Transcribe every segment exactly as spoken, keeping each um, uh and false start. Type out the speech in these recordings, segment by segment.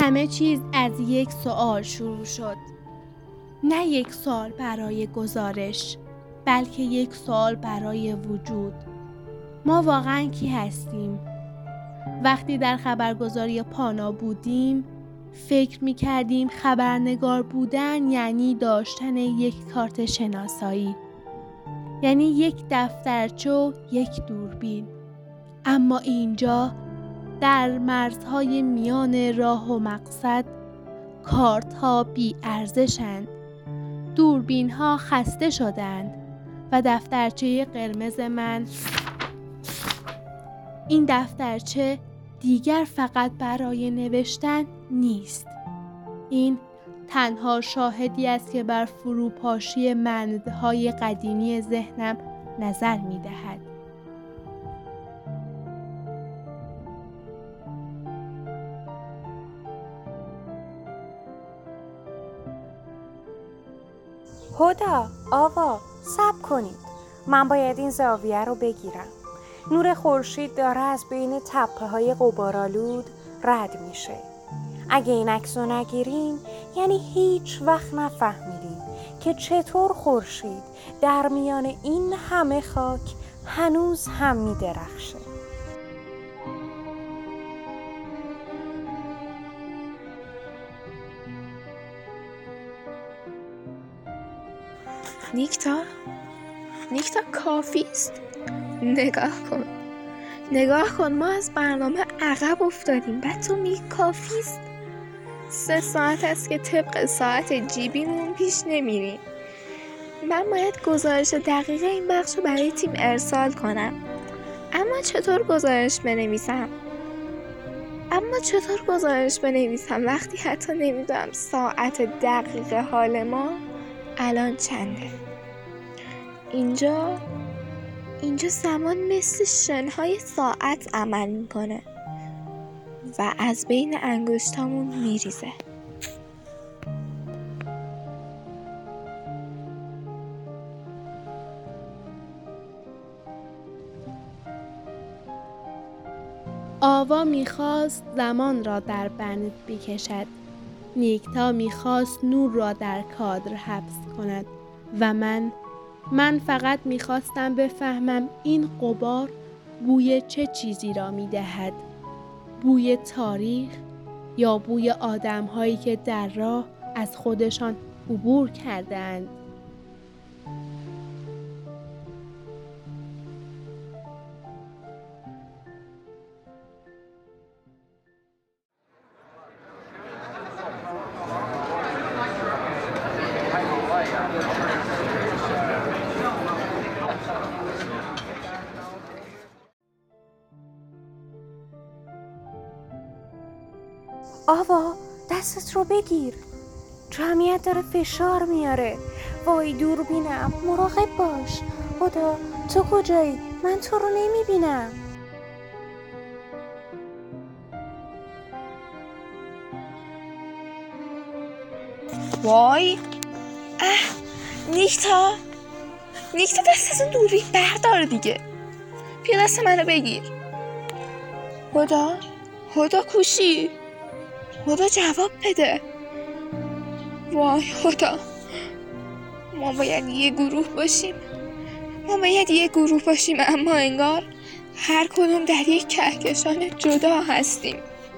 همه چیز از یک سوال شروع شد. نه یک سوال برای گزارش، بلکه یک سوال برای وجود. ما واقعاً کی هستیم؟ وقتی در خبرگزاری پانا بودیم، فکر می کردیم خبرنگار بودن یعنی داشتن یک کارت شناسایی. یعنی یک دفترچه و یک دوربین. اما اینجا در مرزهای میان راه و مقصد کارت ها بی ارزشند، دوربین ها خسته شدند و دفترچه قرمز من، این دفترچه دیگر فقط برای نوشتن نیست. این تنها شاهدی است که بر فروپاشی مندهای قدیمی ذهنم نظر می دهد. هدا، آوا، صبر کنید. من باید این زاویه رو بگیرم. نور خورشید داره از بین تپه‌های غبارآلود رد میشه. اگه این عکسو نگیریم یعنی هیچ وقت نفهمیدیم که چطور خورشید در میان این همه خاک هنوز هم میدرخشه. نیکتا؟ نیکتا کافی است؟ نگاه کن نگاه کن ما از برنامه عقب افتادیم. بعد تو میگی کافی است؟ سه ساعت است که طبق ساعت جیبیمون پیش نمیریم. من باید گزارش دقیق این بخش رو برای تیم ارسال کنم. اما چطور گزارش بنویسم؟ اما چطور گزارش بنویسم وقتی حتی نمیدونم ساعت دقیق حال ما الان چنده؟ اینجا اینجا زمان مثل شنهای ساعت عمل میکنه و از بین انگشتامون میریزه. آوا میخواست زمان را در بند بکشد. نیکتا میخواست نور را در کادر حبس کند و من من فقط میخواستم بفهمم این غبار بوی چه چیزی را میدهد. بوی تاریخ یا بوی آدم‌هایی که در راه از خودشان عبور کردند. آوا، دستت رو بگیر. جمعیت داره فشار میاره. وای دوربینم، مراقب باش. هدا، تو کجایی؟ من تو رو نمیبینم. وای اه نیکتا نیکتا دست از اون دوربین بردار دیگه. بیا دست منو بگیر. هدا هدا کوشی؟ هدا جواب بده. وای هدا، ما باید یه گروه باشیم ما باید یه گروه باشیم اما انگار هر کدوم در یک کهکشان جدا هستیم.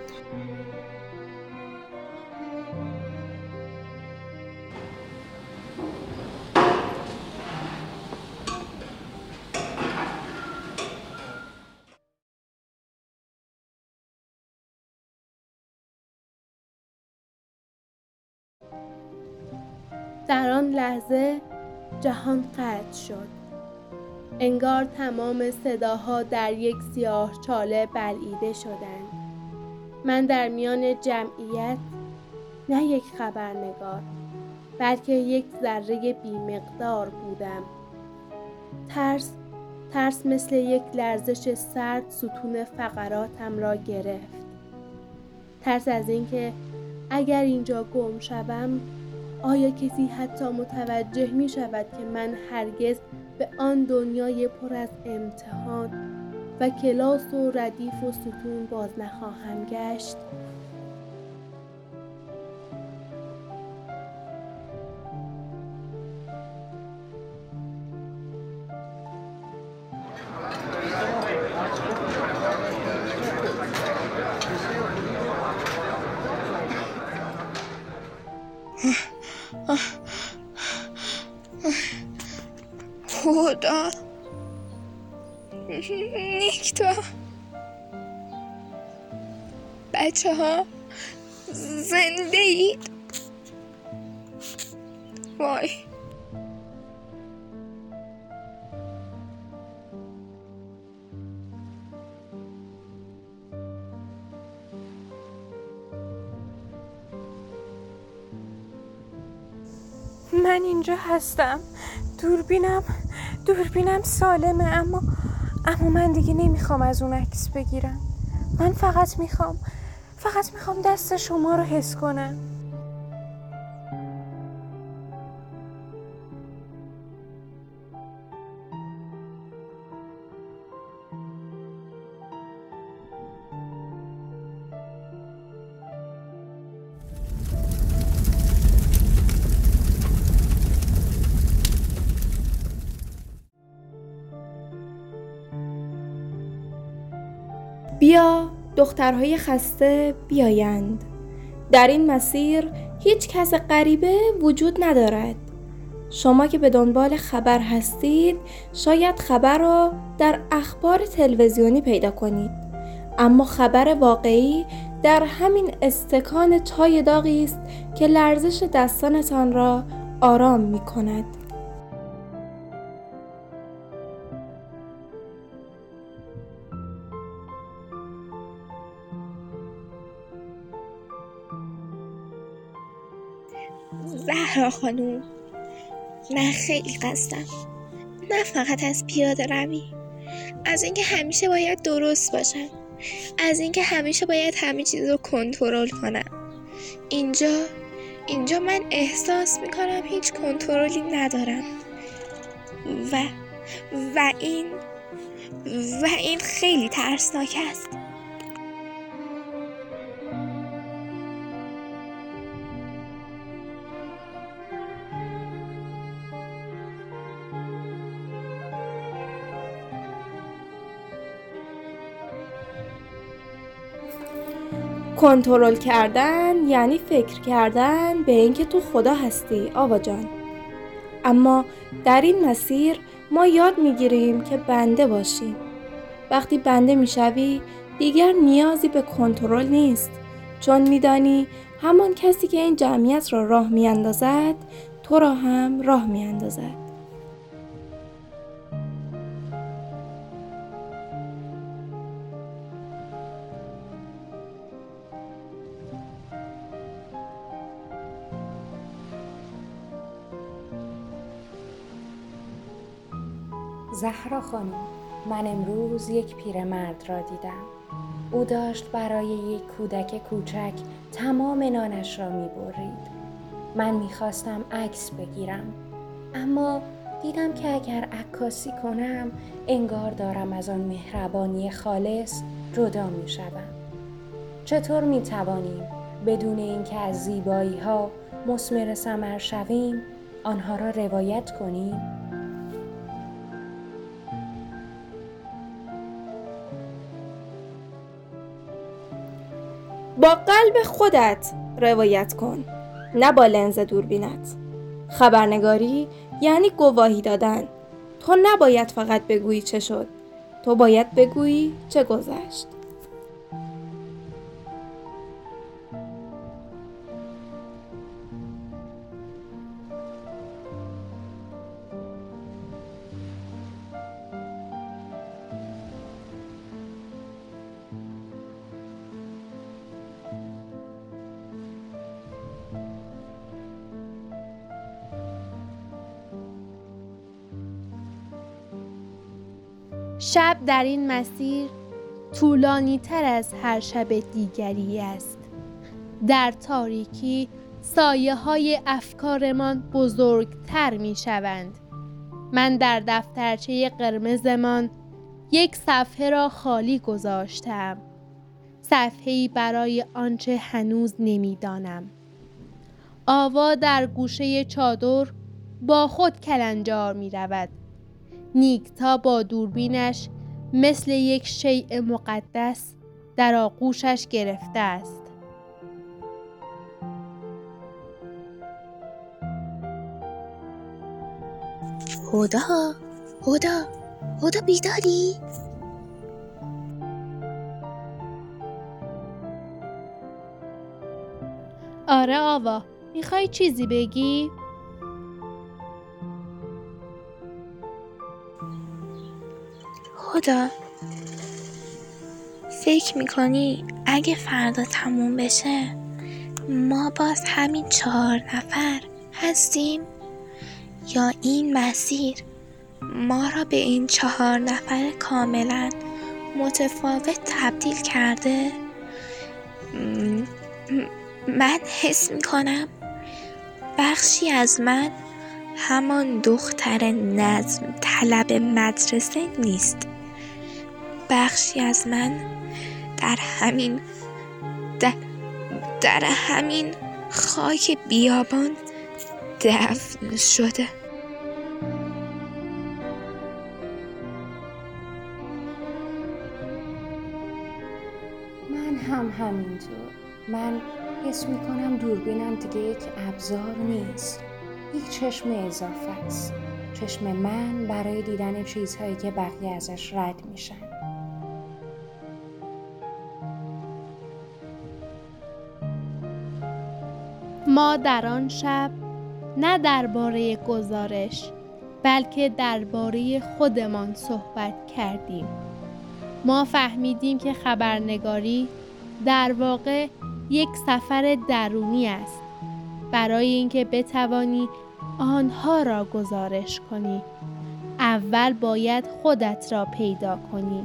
در آن لحظه جهان قطع شد. انگار تمام صداها در یک سیاهچاله بلعیده شدند. من در میان جمعیت، نه یک خبرنگار، بلکه یک ذره بی‌مقدار بودم. ترس، ترس مثل یک لرزش سرد ستون فقراتم را گرفت. ترس از اینکه اگر اینجا گم شوم، آیا کسی حتی متوجه می شود که من هرگز به آن دنیای پر از امتحان و کلاس و ردیف و ستون باز نخواهم گشت؟ خدا، نیکتا، بچه ها زنده اید؟ وای. من اینجا هستم. دوربینم دوربینم سالمه، اما اما من دیگه نمیخوام از اون عکس بگیرم. من فقط میخوام فقط میخوام دست شما رو حس کنم. بیا دخترهای خسته بیایند. در این مسیر هیچ کس غریبه وجود ندارد. شما که به دنبال خبر هستید شاید خبر را در اخبار تلویزیونی پیدا کنید، اما خبر واقعی در همین استکان چای داغی است که لرزش دستانتان را آرام می کند. زهرا خانوم، من خیلی قصدم، نه فقط از پیاده روی، از اینکه همیشه باید درست باشم، از اینکه همیشه باید همه چیز رو کنترل کنم. اینجا اینجا من احساس میکنم هیچ کنترلی ندارم و و این و این خیلی ترسناک است. کنترل کردن یعنی فکر کردن به اینکه تو خدا هستی آوا جان. اما در این مسیر ما یاد میگیریم که بنده باشیم. وقتی بنده میشوی دیگر نیازی به کنترل نیست، چون میدانی همان کسی که این جمعیت را راه میاندازد تو را هم راه میاندازد. زهرا خانم، من امروز یک پیرمرد را دیدم. او داشت برای یک کودک کوچک تمام نانش را می برید. من می خواستم عکس بگیرم، اما دیدم که اگر عکاسی کنم انگار دارم از آن مهربانی خالص جدا می شدم. چطور می توانیم بدون اینکه از زیبایی ها مثمر ثمر شویم آنها را روایت کنیم؟ با قلب خودت روایت کن، نه با لنز دوربینت. خبرنگاری یعنی گواهی دادن. تو نباید فقط بگویی چه شد، تو باید بگویی چه گذشت. شب در این مسیر طولانی تر از هر شب دیگری است. در تاریکی سایه های افکارمان بزرگتر می شوند. من در دفترچه قرمزمان یک صفحه را خالی گذاشتم. صفحه‌ای برای آنچه هنوز نمی دانم. آوا در گوشه چادر با خود کلنجار می رود. نیکتا با دوربینش مثل یک شیء مقدس در آغوشش گرفته است. هدا هدا هدا بیداری؟ آره آوا، میخوای چیزی بگی؟ هدا، فکر میکنی اگه فردا تموم بشه ما باز همین چهار نفر هستیم؟ یا این مسیر ما را به این چهار نفر کاملا متفاوت تبدیل کرده؟ م- من حس میکنم بخشی از من همان دختر نظم طلب مدرسه نیست. بخشی از من در همین در, در همین خاک بیابان دفن شده. من هم همینطور. من حس میکنم دوربینم دیگه یک ابزار نیست، یک چشم اضافه است. چشم من برای دیدن چیزهایی که بقیه ازش رد میشن. ما در آن شب نه درباره گزارش بلکه درباره خودمان صحبت کردیم. ما فهمیدیم که خبرنگاری در واقع یک سفر درونی است برای اینکه بتوانی آنها را گزارش کنی. اول باید خودت را پیدا کنی.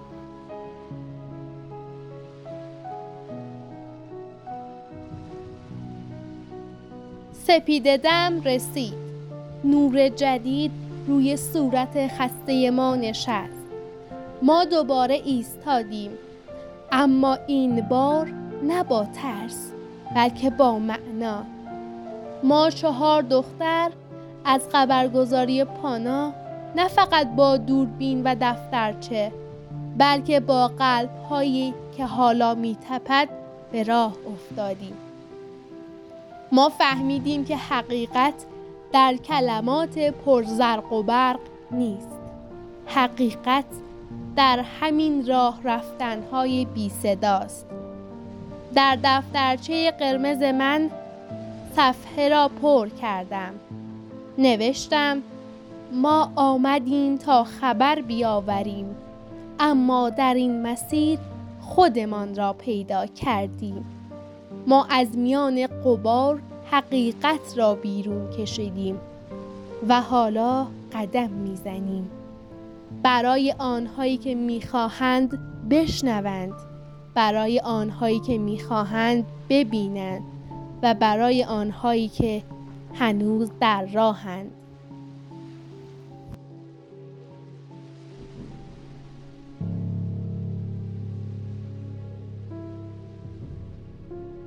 سپیده دم رسید. نور جدید روی صورت خسته ما نشست. ما دوباره ایستادیم، اما این بار نه با ترس بلکه با معنا. ما چهار دختر از خبرگزاری پانا نه فقط با دوربین و دفترچه بلکه با قلب‌هایی که حالا می‌تپد به راه افتادیم. ما فهمیدیم که حقیقت در کلمات پرزرق و برق نیست. حقیقت در همین راه رفتن‌های بی صداست. در دفترچه قرمز من صفحه را پر کردم. نوشتم ما آمدیم تا خبر بیاوریم، اما در این مسیر خودمان را پیدا کردیم. ما از میان غبار حقیقت را بیرون کشیدیم و حالا قدم میزنیم برای آنهایی که میخواهند بشنوند، برای آنهایی که میخواهند ببینند و برای آنهایی که هنوز در راهند.